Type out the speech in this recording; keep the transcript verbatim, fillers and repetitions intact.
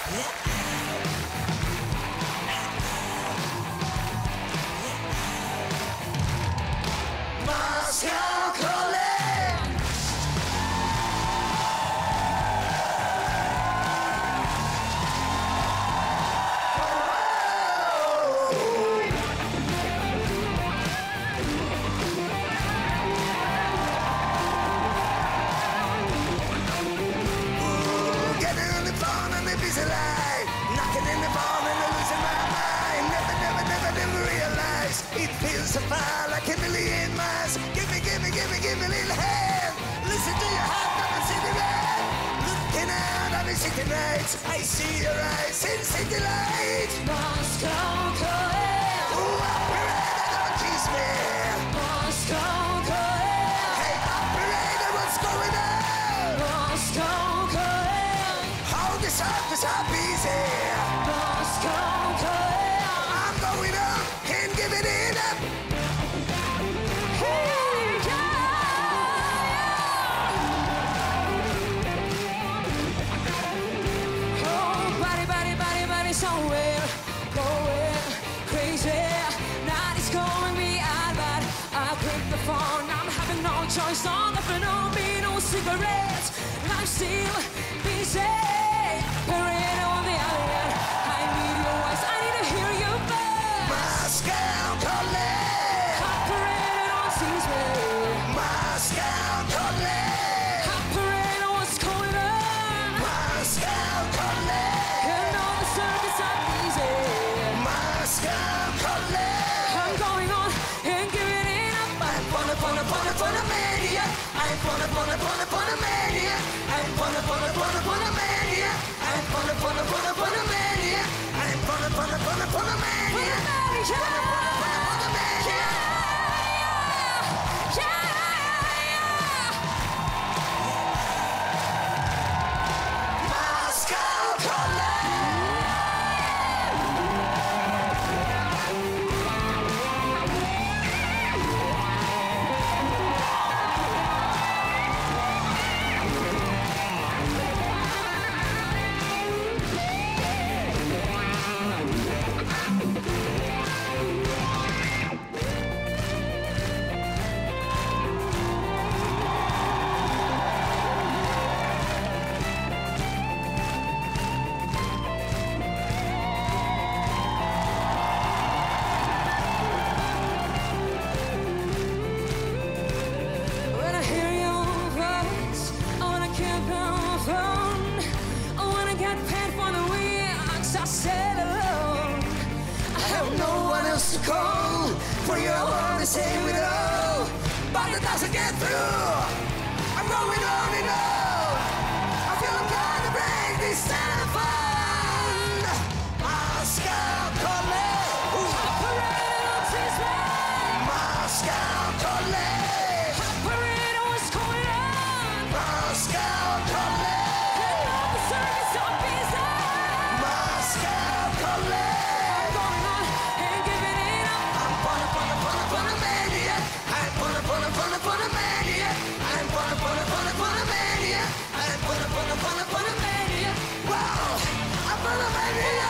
Moscow calling. Ooh, getting on the phone and the busy line, knocking in the phone and I'm losing my mind. Never, never, never, never realize it feels so far like a million miles. Give me, give me, give me, give me a little hand. Listen to your heart, never see the red. Looking out on the city nights, I see your eyes in city lights. Moscow calling. Ooh, operator, don't tease me. Moscow calling. Hey, operator, what's going on? Moscow calling. Hold this up, this up easy. Moscow calling. I'm going up and giving it up. Hey, yeah. Oh, body, body, body, body, somewhere going crazy. Night is calling me out, but I pick the phone. I'm having no choice, no nothing on me, no cigarettes. And I'm still busy. Parade on the other end. I need your voice, I need to hear your voice. Moscow calling. Operator, don't seize me. Moscow calling. Operator, what's going on? Moscow calling. And all the circuits are easy. Moscow calling. I'm going on and giving it up. I'm gonna, gonna, gonna, gonna mania. I'm gonna, gonna, gonna, gonna mania. I'm gonna, gonna, gonna, gonna mania. I'm gonna, gonna, gonna, gonna mania. I'm gonna, gonna, gonna, gonna mania. Gonna, gonna, gonna, gonna mania. Moscow calling. When I hear your voice, I wanna keep on the phone. I wanna get paid for the weeks I sat alone. I have no one else to call, for you I wanna save it all, but it doesn't get through. I'm going on and on. I feel I'm gonna break this telephone. Moscow calling. Operator, don't tease me. Moscow calling. Operator, what's going on? Moscow calling. And all the circuits are busy. Moscow calling. Going on and giving it up. I'm gonna, gonna, gonna, gonna mania. I'm gonna, gonna, gonna, gonna mania. I'm gonna, gonna, gonna, gonna mania. I'm gonna, gonna, gonna, gonna mania. Wow, I'm gonna mania.